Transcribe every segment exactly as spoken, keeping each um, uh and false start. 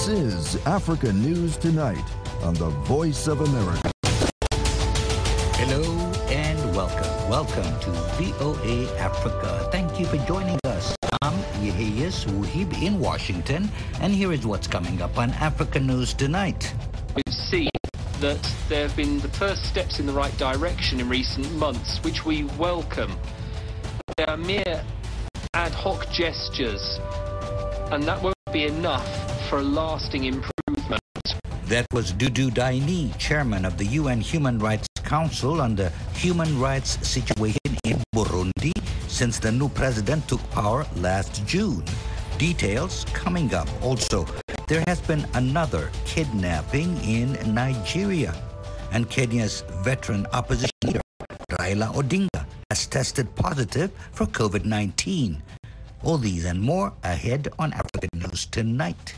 This is Africa News Tonight on the Voice of America. Hello and welcome. Welcome to V O A Africa. Thank you for joining us. I'm Yeheyes Wuhib in Washington, and here is what's coming up on Africa News Tonight. We've seen that there have been the first steps in the right direction in recent months, which we welcome. They are mere ad hoc gestures, and that won't be enough for a lasting improvement. That was Dudu Daini, chairman of the U N Human Rights Council, on the human rights situation in Burundi since the new president took power last June. Details coming up. Also, there has been another kidnapping in Nigeria, and Kenya's veteran opposition leader, Raila Odinga, has tested positive for COVID nineteen. All these and more ahead on African News Tonight.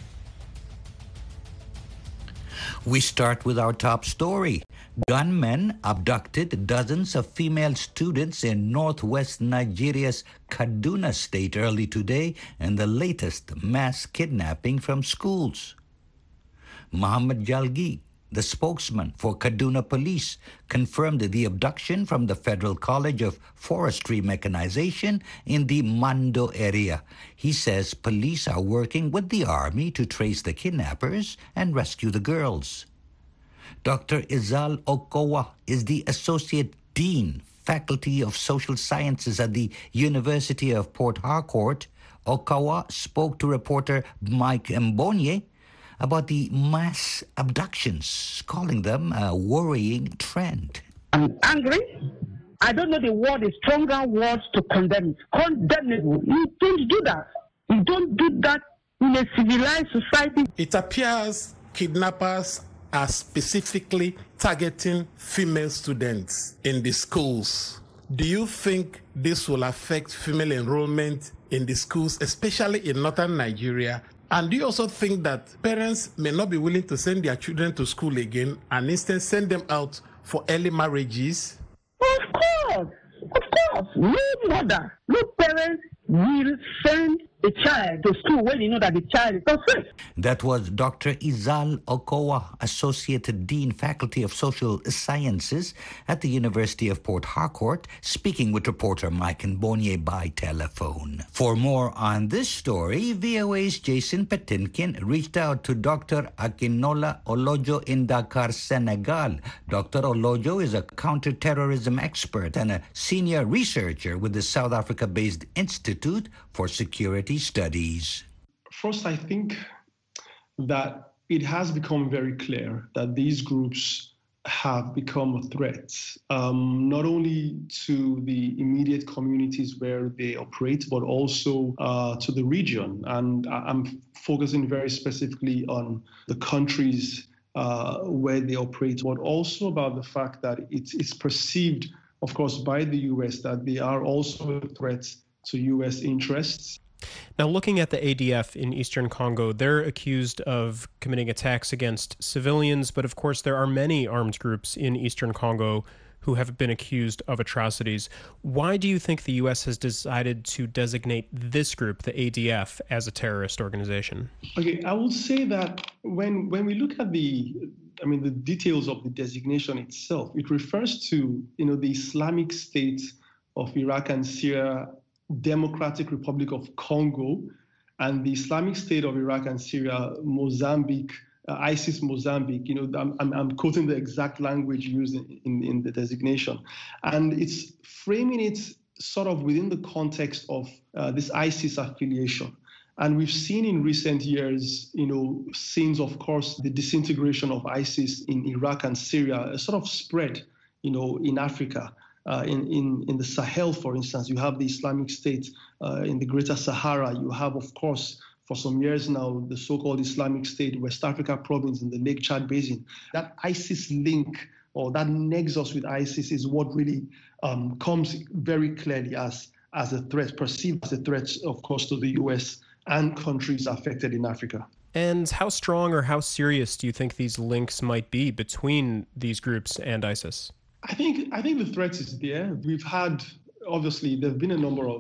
We start with our top story. Gunmen abducted dozens of female students in northwest Nigeria's Kaduna state early today in the latest mass kidnapping from schools. Muhammad Jalgi, the spokesman for Kaduna Police, confirmed the abduction from the Federal College of Forestry Mechanization in the Mando area. He says police are working with the army to trace the kidnappers and rescue the girls. Doctor Izal Okowa is the Associate Dean, Faculty of Social Sciences at the University of Port Harcourt. Okowa spoke to reporter Mike Mbonye about the mass abductions, calling them a worrying trend. I'm angry. I don't know the word, a stronger word to condemn it. Condemnable. You don't do that. You don't do that in a civilized society. It appears kidnappers are specifically targeting female students in the schools. Do you think this will affect female enrollment in the schools, especially in northern Nigeria? And do you also think that parents may not be willing to send their children to school again and instead send them out for early marriages? Of course, of course. No mother, no parent will send a child to school when you know that the child is not safe. That was Doctor Izal Okowa, Associate Dean, Faculty of Social Sciences at the University of Port Harcourt, speaking with reporter Mike Mbonye by telephone. For more on this story, V O A's Jason Petinkin reached out to Doctor Akinola Olojo in Dakar, Senegal. Doctor Olojo is a counterterrorism expert and a senior researcher with the South Africa-based Institute for Security Studies. First, I think that it has become very clear that these groups have become a threat, um, not only to the immediate communities where they operate, but also uh, to the region. And I'm focusing very specifically on the countries uh, where they operate, but also about the fact that it's, it's perceived, of course, by the U S that they are also a threat to U S interests. Now, looking at the A D F in Eastern Congo, they're accused of committing attacks against civilians, but of course there are many armed groups in Eastern Congo who have been accused of atrocities. Why do you think the U S has decided to designate this group, the A D F, as a terrorist organization? Okay, I will say that when when we look at the I mean the details of the designation itself, it refers to, you know, the Islamic State of Iraq and Syria, Democratic Republic of Congo, and the Islamic State of Iraq and Syria, Mozambique, uh, ISIS Mozambique. You know, I'm, I'm, I'm quoting the exact language used in, in, in the designation. And it's framing it sort of within the context of uh, this ISIS affiliation. And we've seen in recent years, you know, since, of course, the disintegration of ISIS in Iraq and Syria, a sort of spread, you know, in Africa. Uh, in, in, in the Sahel, for instance, you have the Islamic State uh, in the Greater Sahara. You have, of course, for some years now, the so-called Islamic State, West Africa province in the Lake Chad Basin. That ISIS link or that nexus with ISIS is what really um, comes very clearly as, as a threat, perceived as a threat, of course, to the U S and countries affected in Africa. And how strong or how serious do you think these links might be between these groups and ISIS? I think I think the threat is there. We've had, obviously, there have been a number of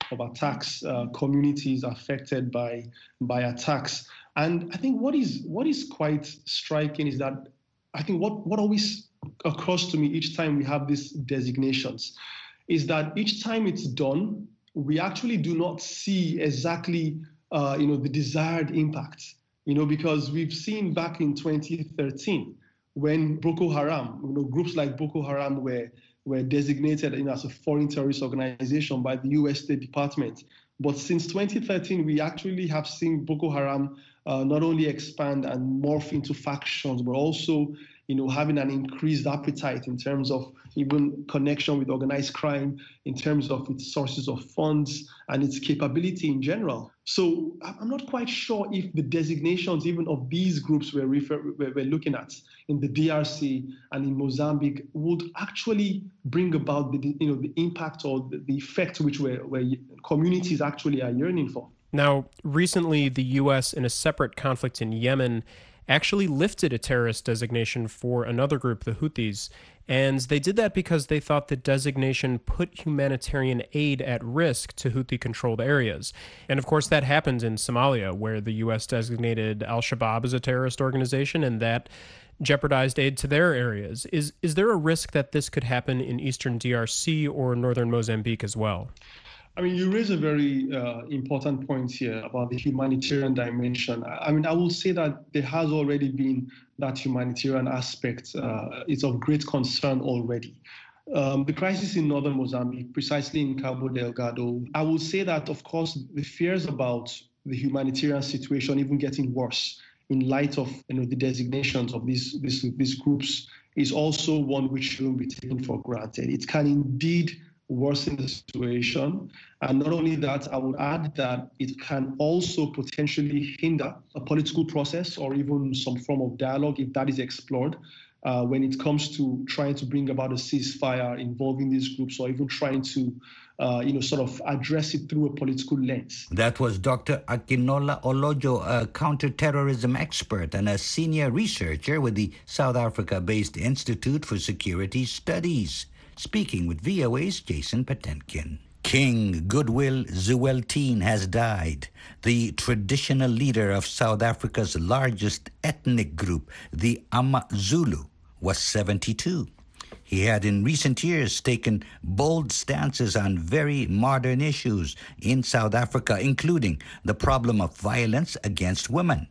of attacks, uh, communities affected by by attacks. And I think what is what is quite striking is that I think what, what always occurs to me each time we have these designations is that each time it's done, we actually do not see exactly uh, you know, the desired impact. You know, because we've seen back in twenty thirteen when Boko Haram, you know, groups like Boko Haram were were designated, you know, as a foreign terrorist organization by the U S State Department. But since twenty thirteen, we actually have seen Boko Haram uh, not only expand and morph into factions, but also, you know, having an increased appetite in terms of even connection with organized crime, in terms of its sources of funds and its capability in general. So I'm not quite sure if the designations even of these groups we're, refer- we're looking at in the D R C and in Mozambique would actually bring about the, you know, the impact or the, the effect which we're, where communities actually are yearning for. Now, recently, the U S, in a separate conflict in Yemen, actually lifted a terrorist designation for another group, the Houthis. And they did that because they thought the designation put humanitarian aid at risk to Houthi-controlled areas. And of course, that happened in Somalia, where the U S designated al-Shabaab as a terrorist organization, and that jeopardized aid to their areas. Is, is there a risk that this could happen in eastern D R C or northern Mozambique as well? I mean, you raise a very uh, important point here about the humanitarian dimension. I mean, I will say that there has already been that humanitarian aspect. Uh, it's of great concern already. Um, the crisis in northern Mozambique, precisely in Cabo Delgado, I will say that, of course, the fears about the humanitarian situation even getting worse in light of, you know, the designations of these, these, these groups is also one which shouldn't be taken for granted. It can indeed worsen the situation. And not only that, I would add that it can also potentially hinder a political process or even some form of dialogue if that is explored uh, when it comes to trying to bring about a ceasefire involving these groups or even trying to, uh, you know, sort of address it through a political lens. That was Doctor Akinola Olojo, a counterterrorism expert and a senior researcher with the South Africa-based Institute for Security Studies, speaking with V O A's Jason Patenkin. King Goodwill Zwelithini has died, the traditional leader of South Africa's largest ethnic group, the AmaZulu, was seventy-two. He had in recent years taken bold stances on very modern issues in South Africa, including the problem of violence against women.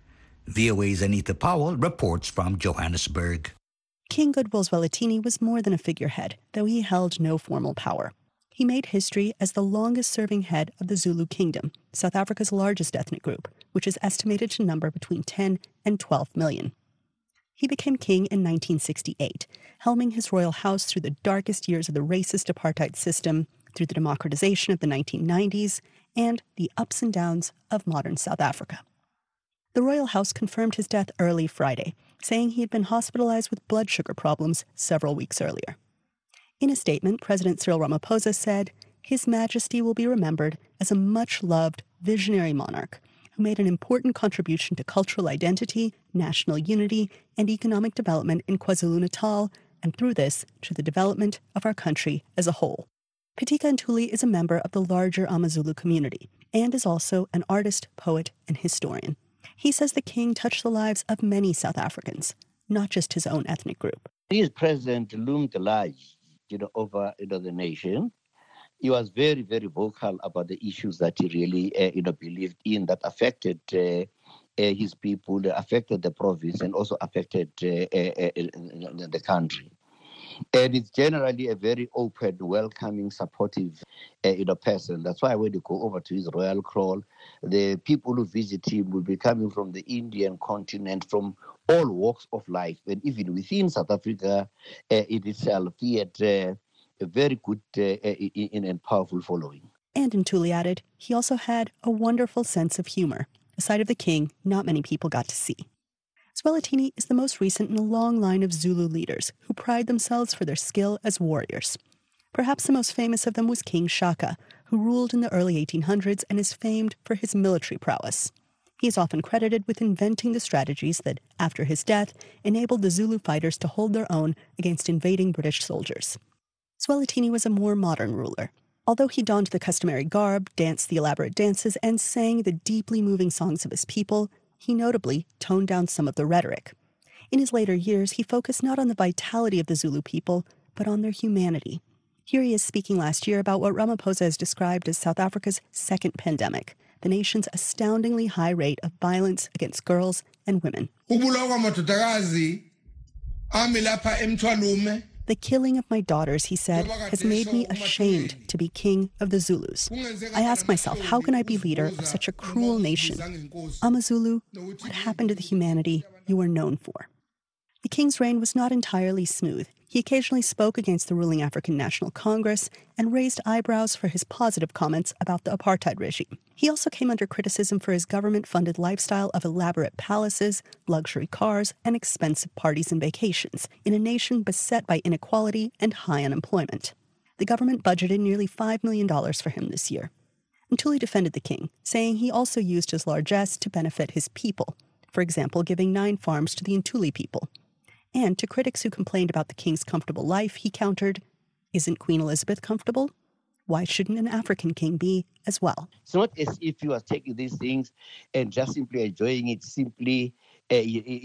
V O A's Anita Powell reports from Johannesburg. King Goodwill Zwelithini was more than a figurehead, though he held no formal power. He made history as the longest-serving head of the Zulu Kingdom, South Africa's largest ethnic group, which is estimated to number between ten and twelve million. He became king in nineteen sixty-eight, helming his royal house through the darkest years of the racist apartheid system, through the democratization of the nineteen nineties, and the ups and downs of modern South Africa. The royal house confirmed his death early Friday, saying he had been hospitalized with blood sugar problems several weeks earlier. In a statement, President Cyril Ramaphosa said, "His Majesty will be remembered as a much-loved, visionary monarch who made an important contribution to cultural identity, national unity, and economic development in KwaZulu-Natal, and through this, to the development of our country as a whole." Pitika Ntuli is a member of the larger AmaZulu community and is also an artist, poet, and historian. He says the king touched the lives of many South Africans, not just his own ethnic group. His presence loomed large, you know, over you know, the nation. He was very, very vocal about the issues that he really, uh, you know, believed in that affected uh, uh, his people, affected the province, and also affected uh, uh, uh, the country. And it's generally a very open, welcoming, supportive, uh, you know, person. That's why when you go over to his royal crawl, the people who visit him will be coming from the Indian continent, from all walks of life, and even within South Africa uh, in itself, he had uh, a very good uh, and powerful following. And Ntuli added, he also had a wonderful sense of humor, a side of the king not many people got to see. Zwelithini is the most recent in a long line of Zulu leaders who pride themselves for their skill as warriors. Perhaps the most famous of them was King Shaka, who ruled in the early eighteen hundreds and is famed for his military prowess. He is often credited with inventing the strategies that, after his death, enabled the Zulu fighters to hold their own against invading British soldiers. Zwelithini was a more modern ruler. Although he donned the customary garb, danced the elaborate dances, and sang the deeply moving songs of his people, he notably toned down some of the rhetoric. In his later years, he focused not on the vitality of the Zulu people, but on their humanity. Here he is speaking last year about what Ramaphosa has described as South Africa's second pandemic, the nation's astoundingly high rate of violence against girls and women. The killing of my daughters, he said, has made me ashamed to be king of the Zulus. I ask myself, how can I be leader of such a cruel nation? I'm a Zulu. What happened to the humanity you are known for? The king's reign was not entirely smooth. He occasionally spoke against the ruling African National Congress and raised eyebrows for his positive comments about the apartheid regime. He also came under criticism for his government-funded lifestyle of elaborate palaces, luxury cars, and expensive parties and vacations in a nation beset by inequality and high unemployment. The government budgeted nearly five million dollars for him this year. Ntuli defended the king, saying he also used his largesse to benefit his people, for example, giving nine farms to the Ntuli people. And to critics who complained about the king's comfortable life, he countered, isn't Queen Elizabeth comfortable? Why shouldn't an African king be as well? It's not as if you are taking these things and just simply enjoying it simply uh,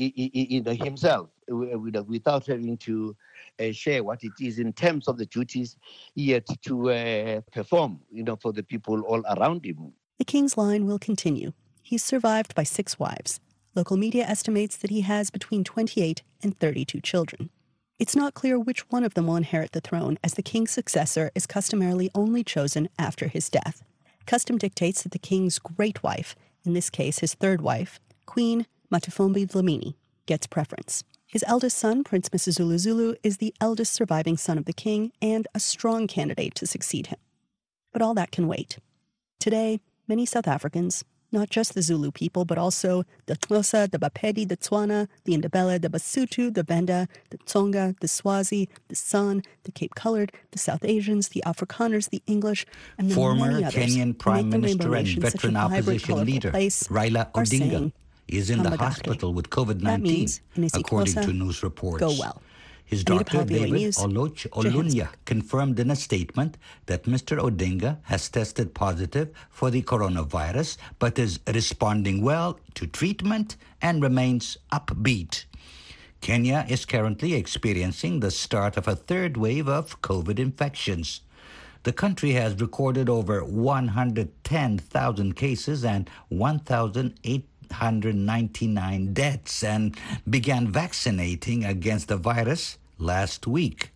you know, himself, without having to uh, share what it is in terms of the duties yet to uh, perform, you know, for the people all around him. The king's line will continue. He's survived by six wives. Local media estimates that he has between twenty-eight and thirty-two children. It's not clear which one of them will inherit the throne, as the king's successor is customarily only chosen after his death. Custom dictates that the king's great wife, in this case his third wife, Queen Matufumbi Dlamini, gets preference. His eldest son, Prince Misuzulu Zulu, is the eldest surviving son of the king and a strong candidate to succeed him. But all that can wait. Today, many South Africans, not just the Zulu people, but also the Xhosa, the Bapedi, the Tswana, the Ndebele, the Basotho, the Venda, the Tsonga, the Swazi, the San, the Cape Colored, the South Asians, the Afrikaners, the English, and the Former many others Kenyan Prime Minister and nation veteran opposition leader Raila Odinga is in the hospital with COVID nineteen, according to news reports. Go well. His doctor, David Oloch Olunya, confirmed in a statement that Mister Odinga has tested positive for the coronavirus, but is responding well to treatment and remains upbeat. Kenya is currently experiencing the start of a third wave of COVID infections. The country has recorded over one hundred ten thousand cases and one thousand eight hundred ninety-nine deaths and began vaccinating against the virus last week.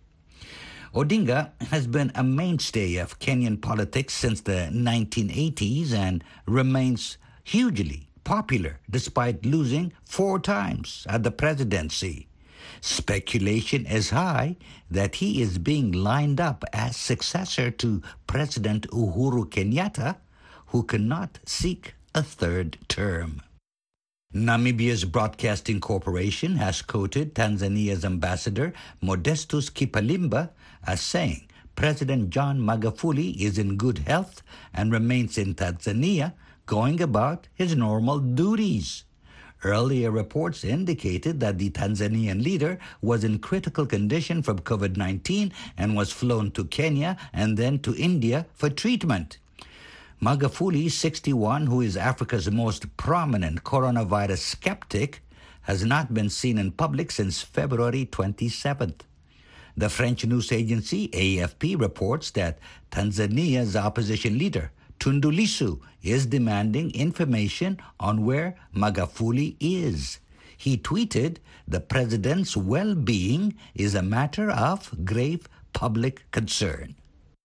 Odinga has been a mainstay of Kenyan politics since the nineteen eighties and remains hugely popular despite losing four times at the presidency. Speculation is high that he is being lined up as successor to President Uhuru Kenyatta, who cannot seek a third term. Namibia's Broadcasting Corporation has quoted Tanzania's ambassador Modestus Kipalimba as saying President John Magufuli is in good health and remains in Tanzania, going about his normal duties. Earlier reports indicated that the Tanzanian leader was in critical condition from COVID nineteen and was flown to Kenya and then to India for treatment. Magufuli, sixty-one, who is Africa's most prominent coronavirus skeptic, has not been seen in public since February twenty-seventh. The French news agency A F P reports that Tanzania's opposition leader, Tundu Lissu, is demanding information on where Magufuli is. He tweeted, "The president's well-being is a matter of grave public concern."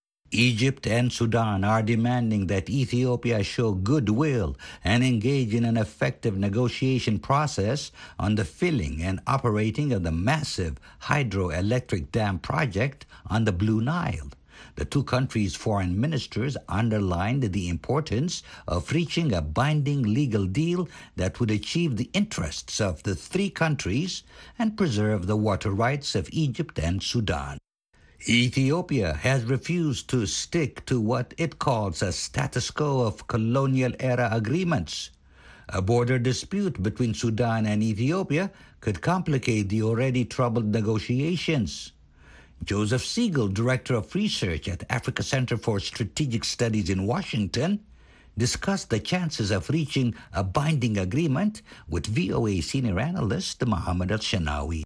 Egypt and Sudan are demanding that Ethiopia show goodwill and engage in an effective negotiation process on the filling and operating of the massive hydroelectric dam project on the Blue Nile. The two countries' foreign ministers underlined the importance of reaching a binding legal deal that would achieve the interests of the three countries and preserve the water rights of Egypt and Sudan. Ethiopia has refused to stick to what it calls a status quo of colonial-era agreements. A border dispute between Sudan and Ethiopia could complicate the already troubled negotiations. Joseph Siegel, Director of Research at Africa Center for Strategic Studies in Washington, discussed the chances of reaching a binding agreement with V O A senior analyst Mohammed Al-Shanawi.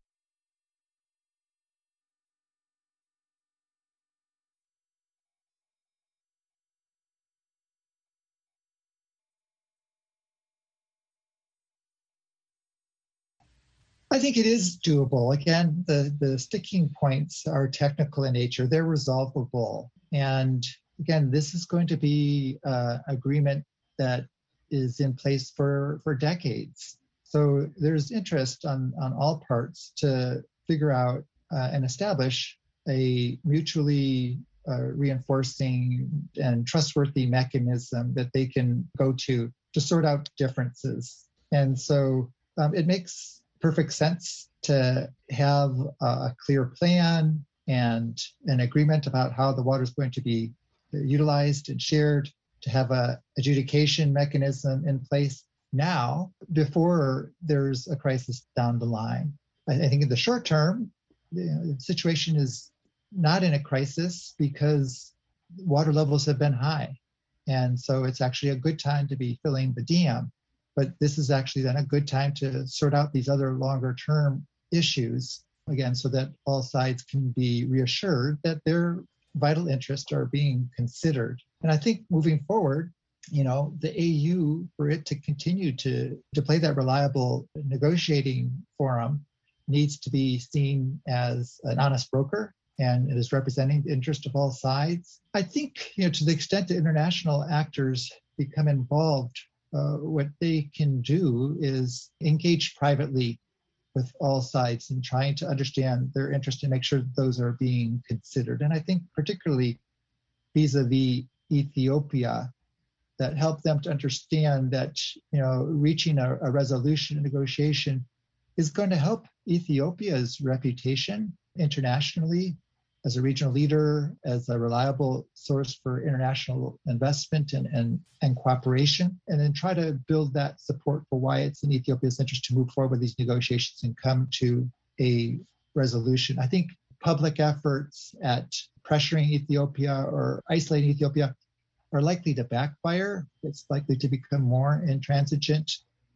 I think it is doable. Again, the, the sticking points are technical in nature. They're resolvable. And again, this is going to be an agreement that is in place for, for decades. So there's interest on, on all parts to figure out uh, and establish a mutually uh, reinforcing and trustworthy mechanism that they can go to to sort out differences. And so um, it makes perfect sense to have a clear plan and an agreement about how the water is going to be utilized and shared, to have a adjudication mechanism in place now before there's a crisis down the line. I, I think in the short term, you know, the situation is not in a crisis because water levels have been high. And so it's actually a good time to be filling the dam. But this is actually then a good time to sort out these other longer term issues, again, so that all sides can be reassured that their vital interests are being considered. And I think moving forward, you know, the A U, for it to continue to, to play that reliable negotiating forum, needs to be seen as an honest broker and it is representing the interest of all sides. I think, you know, to the extent that international actors become involved, Uh, what they can do is engage privately with all sides and trying to understand their interest and make sure that those are being considered. And I think particularly vis-a-vis Ethiopia, that help them to understand that, you know, reaching a, a resolution, a negotiation is going to help Ethiopia's reputation internationally as a regional leader, as a reliable source for international investment and, and, and cooperation, and then try to build that support for why it's in Ethiopia's interest to move forward with these negotiations and come to a resolution. I think public efforts at pressuring Ethiopia or isolating Ethiopia are likely to backfire. It's likely to become more intransigent.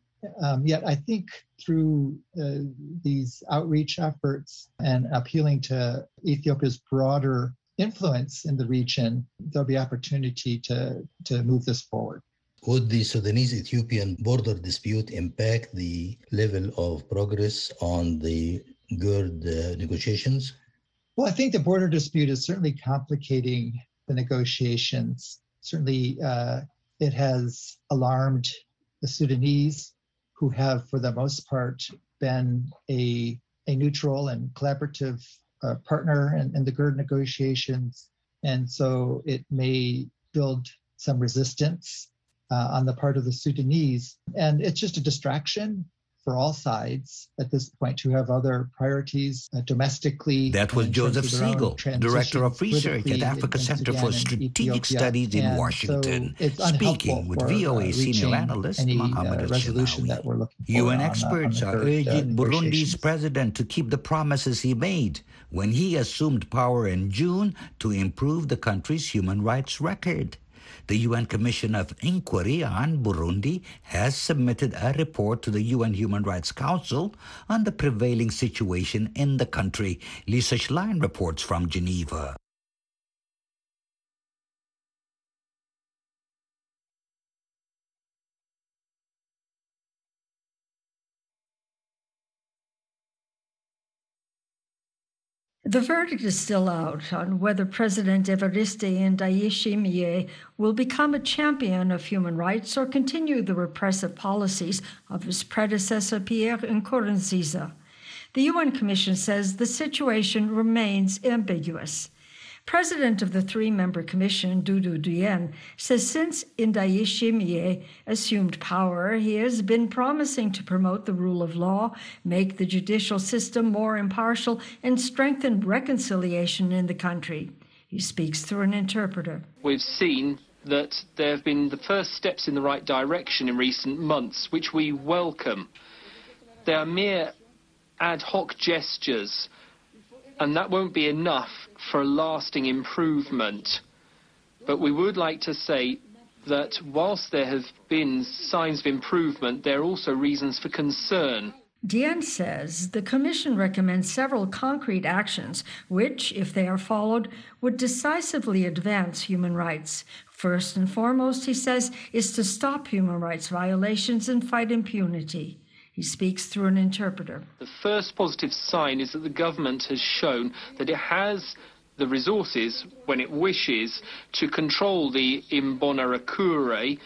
Um, yet I think through uh, these outreach efforts and appealing to Ethiopia's broader influence in the region, there'll be opportunity to, to move this forward. Would the Sudanese-Ethiopian border dispute impact the level of progress on the GERD uh, negotiations? Well, I think the border dispute is certainly complicating the negotiations. Certainly, uh, it has alarmed the Sudanese, who have, for the most part, been a, a neutral and collaborative uh, partner in, in the GERD negotiations. And so it may build some resistance uh, on the part of the Sudanese. And it's just a distraction for all sides at this point who have other priorities uh, domestically. That was Joseph Siegel, Director of Research at Africa Center for Strategic Studies in Washington, so speaking with for, V O A uh, senior analyst any, Mohammed uh, Al-Shanawi. U N on, experts uh, are GERD, urging uh, Burundi's president to keep the promises he made when he assumed power in June to improve the country's human rights record. The U N Commission of Inquiry on Burundi has submitted a report to the U N Human Rights Council on the prevailing situation in the country. Lisa Schlein reports from Geneva. The verdict is still out on whether President Evariste Ndayishimiye will become a champion of human rights or continue the repressive policies of his predecessor, Pierre Nkurunziza. The U N Commission says the situation remains ambiguous. President of the three-member commission, Dudu Dieng, says since Ndayishimiye assumed power, he has been promising to promote the rule of law, make the judicial system more impartial, and strengthen reconciliation in the country. He speaks through an interpreter. We've seen that there have been the first steps in the right direction in recent months, which we welcome. They are mere ad hoc gestures and that won't be enough for a lasting improvement. But we would like to say that whilst there have been signs of improvement, there are also reasons for concern. Dieng says the Commission recommends several concrete actions which, if they are followed, would decisively advance human rights. First and foremost, he says, is to stop human rights violations and fight impunity. He speaks through an interpreter. The first positive sign is that the government has shown that it has the resources, when it wishes, to control the Imbonerakure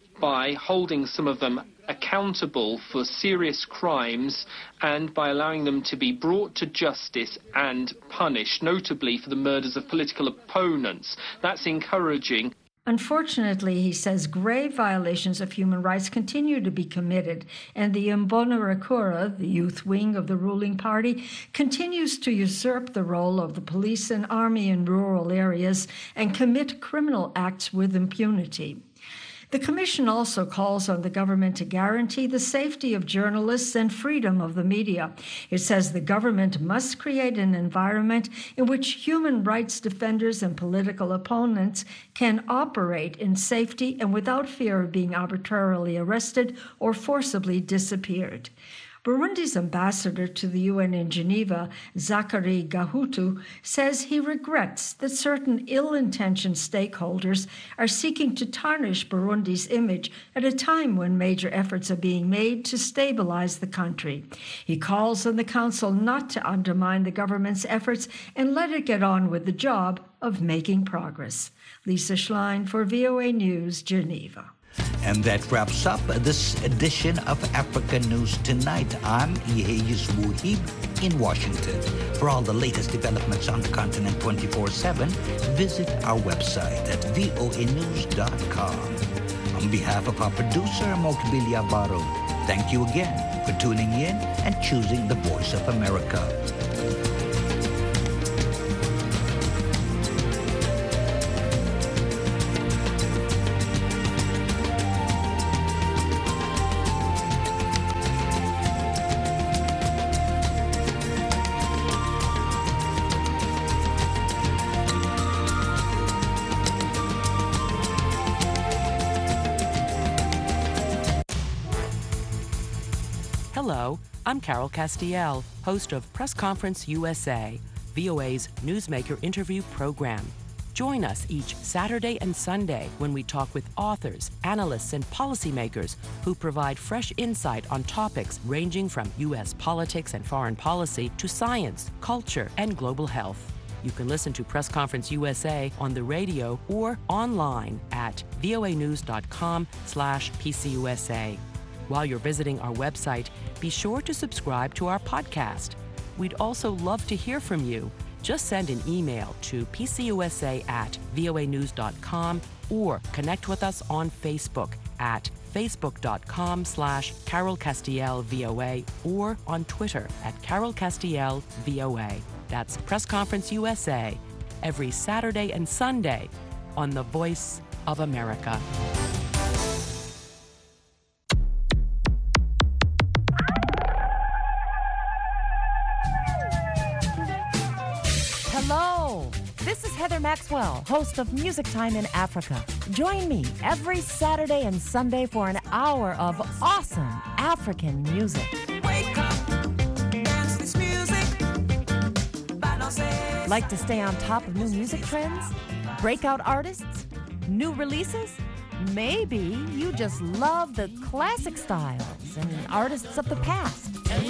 by holding some of them accountable for serious crimes and by allowing them to be brought to justice and punished, notably for the murders of political opponents. That's encouraging. Unfortunately, he says, grave violations of human rights continue to be committed, and the Imbonerakure, the youth wing of the ruling party, continues to usurp the role of the police and army in rural areas and commit criminal acts with impunity. The Commission also calls on the government to guarantee the safety of journalists and freedom of the media. It says the government must create an environment in which human rights defenders and political opponents can operate in safety and without fear of being arbitrarily arrested or forcibly disappeared. Burundi's ambassador to the U N in Geneva, Zachary Gahutu, says he regrets that certain ill-intentioned stakeholders are seeking to tarnish Burundi's image at a time when major efforts are being made to stabilize the country. He calls on the Council not to undermine the government's efforts and let it get on with the job of making progress. Lisa Schlein for V O A News, Geneva. And that wraps up this edition of Africa News Tonight. I'm Iheyus Wuhib in Washington. For all the latest developments on the continent twenty-four seven, visit our website at V O A news dot com. On behalf of our producer, Mokbilia Baro, thank you again for tuning in and choosing the Voice of America. Hello, I'm Carol Castiel, host of Press Conference U S A, V O A's newsmaker interview program. Join us each Saturday and Sunday when we talk with authors, analysts, and policymakers who provide fresh insight on topics ranging from U S politics and foreign policy to science, culture, and global health. You can listen to Press Conference U S A on the radio or online at voa news dot com slash P C U S A. While you're visiting our website, be sure to subscribe to our podcast. We'd also love to hear from you. Just send an email to p c u s a at voa news dot com or connect with us on Facebook at facebook dot com slash Carol Castiel V O A or on Twitter at Carol Castiel V O A. That's Press Conference U S A, every Saturday and Sunday on the Voice of America. Hello, this is Heather Maxwell, host of Music Time in Africa. Join me every Saturday and Sunday for an hour of awesome African music. Wake up, dance this music. Like to stay on top of new music trends? Breakout artists? New releases? Maybe you just love the classic styles and artists of the past.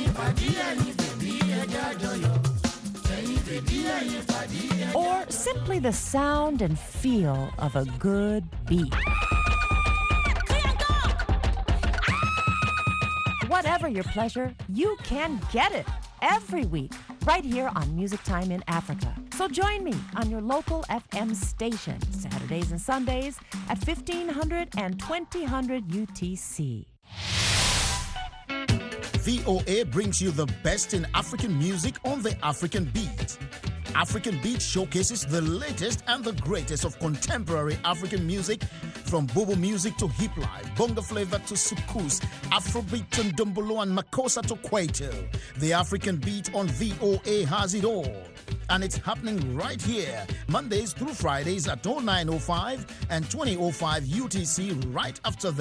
Or simply the sound and feel of a good beat. Whatever your pleasure, you can get it every week right here on Music Time in Africa. So join me on your local F M station, Saturdays and Sundays at fifteen hundred and twenty hundred U T C. V O A brings you the best in African music on the African Beat. African Beat showcases the latest and the greatest of contemporary African music, from bobo music to hip life, bongo flavor to soukous, Afrobeat to ndombolo and makossa to kwaito. The African Beat on V O A has it all. and it's happening right here, Mondays through Fridays at oh nine oh five and twenty oh five U T C right after the